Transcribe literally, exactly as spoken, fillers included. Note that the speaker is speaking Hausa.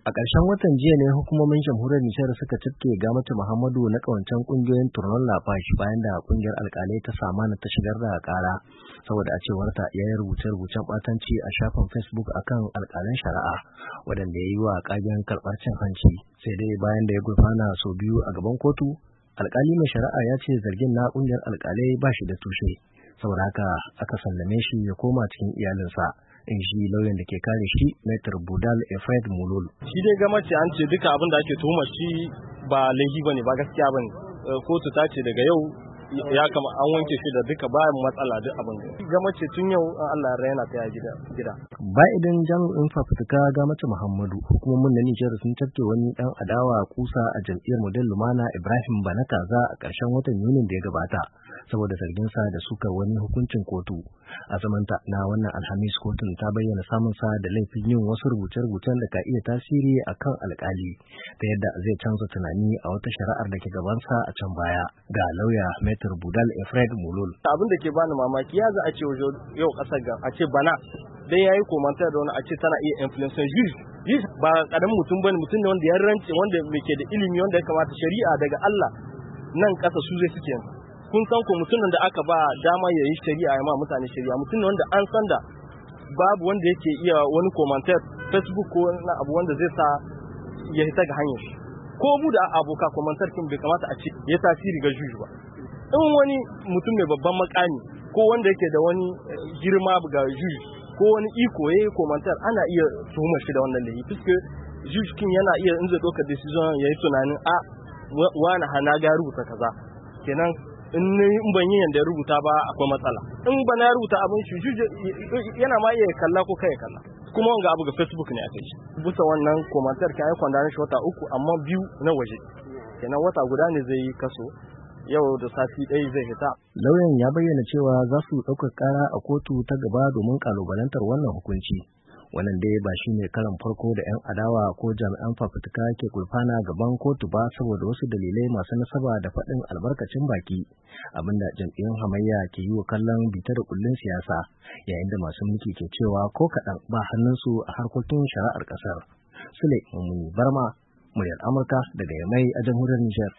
A ƙarshen watan jiya ne hukumomin jamhuriyar Nijar suka cafke Gamatu Muhammadu na ƙawancen ƙungiyoyin Turnon Lafash bayan da ƙungiyar alƙalai ta Samana ta shigar da ƙara saboda a cewarta ya yi rubuce-rubucen ɓatanci a shafin Facebook akan alƙalan shari'a waɗanda ya yi wa ƙagen karɓar cin hanci. Sai dai bayan da ya gurfana sau biyu a gaban kotu, alƙali mai shari'a ya ce zargin na ƙungiyar alƙalai ba shi da tushe, saboda haka aka sallame shi ya koma cikin iyalinsa. In shi lauyan da ke kare shi Maitre Budal Efred Mulul. Shi dai gamace an ce duka abin da ake tuhuma shi ba laifi bane, ba gaskiya bane. Kotu ta ce daga yau ya kama an wanke shi da duka ba matsala duk abin da. Gamace tun yau Allah ya raina ta gida gida. Ba idan jami'in fafutuka Gamatu Muhammadu, hukumomin na Nijar sun tafke wani dan adawa kusa a jam'iyyar Model Lumana Ibrahim Banataza a ƙarshen watan Yunin da ya gabata saboda zarginsa da sukar wani hukuncin kotu. A zamanta na wannan Alhamis, kotun ta bayyana samunsa da laifin yin wasu rubuce-rubucen da ka iya tasiri a kan alkali ta yadda zai canza tunani a wata shari'ar da ke gabansa a can baya. Ga lauya Maitre Budal Efred Mulul. Abin da ke bani mamaki ya za a ce yau kasar ga a ce bana dai yayi komantar da wani a ce tana iya influence juice. Juice ba karamin mutum bane, mutum ne wanda ya rance, wanda ke da ilimi, wanda ya kamata shari'a daga Allah nan kasa su zai suke yanzu. Kun san ko mutumin da aka ba dama ya yi shari'a ya ma mutane shari'a, mutum ne wanda an san da babu wanda yake iya wani komantar Facebook ko wani abu wanda zai sa ya hita ga hanyar shi. Ko mu da aboka komantar kin bai kamata a ce ya tasiri ga juju ba. In wani mutum mai babban makami ko wanda yake da wani girma ga juju ko wani iko ya yi komantar, ana iya tuhumar shi da wannan laifi. Fiske juju kin yana iya in zai ɗaukar decision ya yi tunanin a wani hana ga rubuta kaza, kenan in ban yi yanda ya rubuta ba akwai matsala. In ba na rubuta abin shi yana ma iya kalla ko kai kalla. Kuma wanga abu ga Facebook ne aka yi. Bisa wannan komantar kan yi kwandanin shi wata uku, amma biyu na waje. Kenan wata guda ne zai yi kaso, yau da sati ɗaya zai fita. Lauyan ya bayyana cewa za su ɗaukar ƙara a kotu ta gaba domin ƙalubalantar wannan hukunci. Wannan dai ba shi ne karan farko da 'yan adawa ko jami'an fafutuka ke gurfana gaban kotu ba saboda wasu dalilai masu nasaba da faɗin albarkacin baki, abinda jam'iyyun hamayya ke yi wa kallon bita da kullun siyasa, yayin da masu mulki ke cewa ko kaɗan ba hannunsu a harkokin shari'ar ƙasar. Sule Mummuni Barma, muryar Amurka daga Yamai a jamhuriyar Nijar.